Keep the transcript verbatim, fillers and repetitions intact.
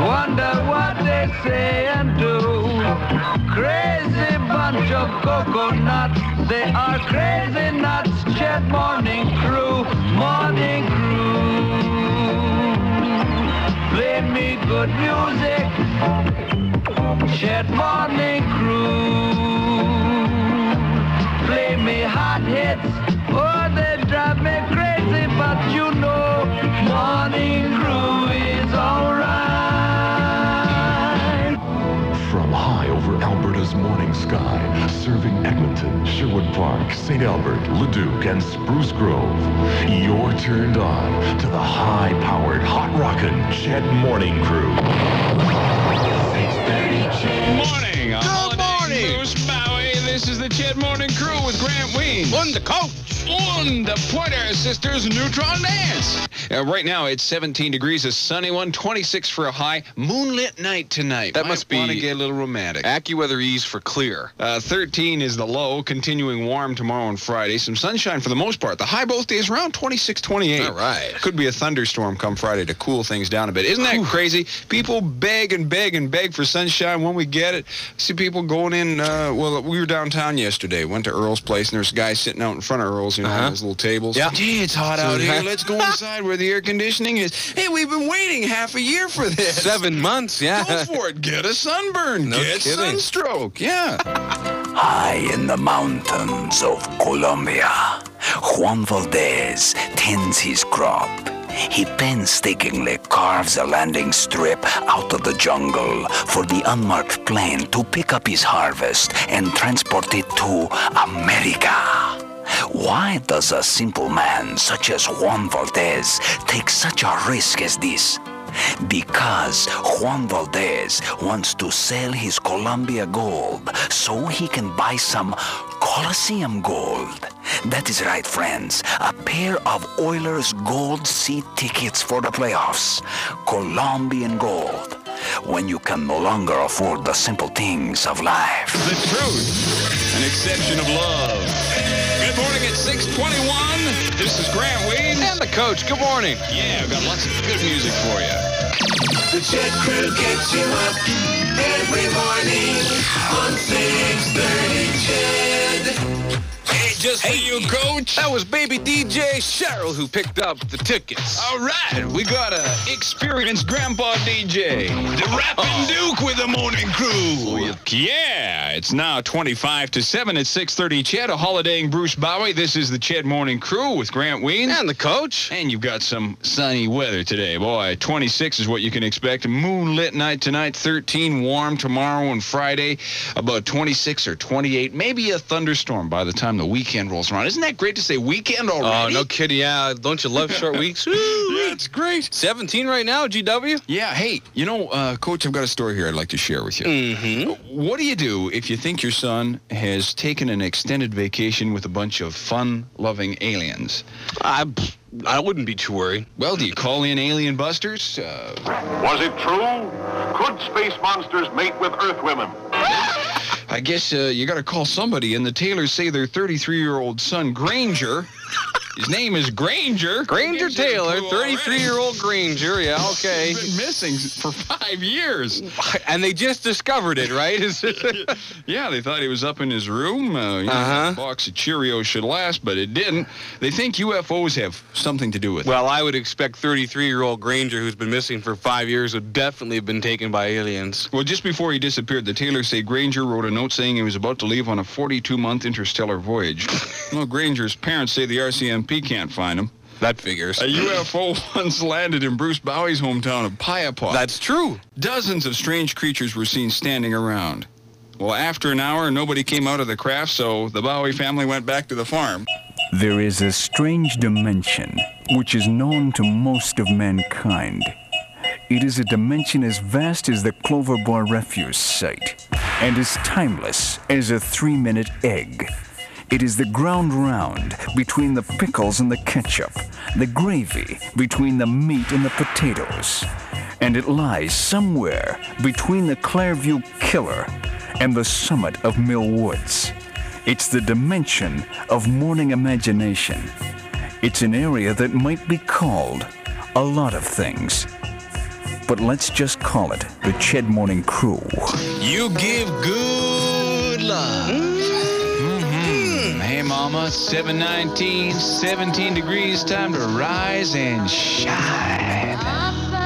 Wonder what they say and do. Crazy bunch of coconuts. They are crazy nuts. Chet Morning Crew. Morning Crew. Play me good music. Chet Morning Crew. Play me hot hits. Oh, they drive me crazy, but you know, Morning Crew is alright. From high over Alberta's morning sky, serving Eglinton, Sherwood Park, Saint Albert, Leduc, and Spruce Grove, you're turned on to the high-powered, hot-rockin' Chet Morning Crew. Morning. Good morning. Bruce Bowie. This is the Chet Morning Crew with Grant Ween. On the coach. On the Pointer Sisters Neutron Dance. Uh, right now, it's seventeen degrees, a sunny one, twenty-six for a high, moonlit night tonight. That Might must be want to get a little romantic. AccuWeather Ease for clear. Uh, thirteen is the low, continuing warm tomorrow and Friday. Some sunshine for the most part. The high both days around twenty-six, twenty-eight. All right. Could be a thunderstorm come Friday to cool things down a bit. Isn't that crazy? People beg and beg and beg for sunshine when we get it. See people going in, uh, well, we were downtown yesterday. Went to Earl's place, and there's a guy sitting out in front of Earl's, you know, Uh-huh. on those little tables. Yeah. Gee, it's hot out here. Let's go inside where the air conditioning is. Hey, we've been waiting half a year for this. Seven months, yeah. Go for it. Get a sunburn. No Get kidding. sunstroke. Yeah. High in the mountains of Colombia, Juan Valdez tends his crop. He painstakingly carves a landing strip out of the jungle for the unmarked plane to pick up his harvest and transport it to America. Why does a simple man such as Juan Valdez take such a risk as this? Because Juan Valdez wants to sell his Colombia gold so he can buy some Coliseum gold. That is right, friends. A pair of Oilers gold seat tickets for the playoffs. Colombian gold. When you can no longer afford the simple things of life. The truth. An exception of love. Good morning at six twenty-one. This is Grant Ween. And the coach. Good morning. Yeah, I've got lots of good music for you. The Chet Crew gets you up every morning on six thirty Chet. Hey, just for you, coach. That was baby D J Cheryl who picked up the tickets. All right, we got a experienced grandpa D J, the Rappin' Duke with the Morning Crew. Yeah, it's now twenty-five to seven at six thirty Chet, a holidaying Bruce Bowie. This is the Chet Morning Crew with Grant Ween. And the coach. And you've got some sunny weather today. Boy, twenty-six is what you can expect. A moonlit night tonight, thirteen warm tomorrow and Friday, about twenty-six or twenty-eight. Maybe a thunderstorm by the time the weekend rolls around. Isn't that great to say weekend already? Oh, no kidding. Yeah, don't you love short weeks? Yeah, it's great. seventeen right now, G W. Yeah, hey, you know, uh, Coach, I've got a story here I'd like to share with you. Mm-hmm. What do you do if you think your son has taken an extended vacation with a bunch of fun-loving aliens? I, I wouldn't be too worried. Well, do you call in alien busters? Uh, Was it true? Could space monsters mate with Earth women? I guess uh, you got to call somebody, and the Taylors say their thirty-three-year-old son, Granger, his name is Granger. Granger Taylor, thirty-three-year-old Granger. Yeah, okay. He's been missing for five years. And they just discovered it, right? Yeah, they thought he was up in his room. Uh, you know, Uh-huh. a box of Cheerios should last, but it didn't. They think U F Os have something to do with it. Well, I would expect thirty-three-year-old Granger, who's been missing for five years, would definitely have been taken by aliens. Well, just before he disappeared, the Taylors say Granger wrote a note saying he was about to leave on a forty-two-month interstellar voyage. Well, Granger's parents say the R C M P can't find him. That figures. A U F O once landed in Bruce Bowie's hometown of Piapot. That's true. Dozens of strange creatures were seen standing around. Well, after an hour, nobody came out of the craft, so the Bowie family went back to the farm. There is a strange dimension which is known to most of mankind. It is a dimension as vast as the Clover Bar refuse site and as timeless as a three-minute egg. It is the ground round between the pickles and the ketchup, the gravy between the meat and the potatoes, and it lies somewhere between the Clairview Killer and the summit of Mill Woods. It's the dimension of morning imagination. It's an area that might be called a lot of things. but let's just call it the Ched Morning Crew. You give good love. Mm-hmm. Hey, Mama, seven nineteen, seventeen degrees, time to rise and shine.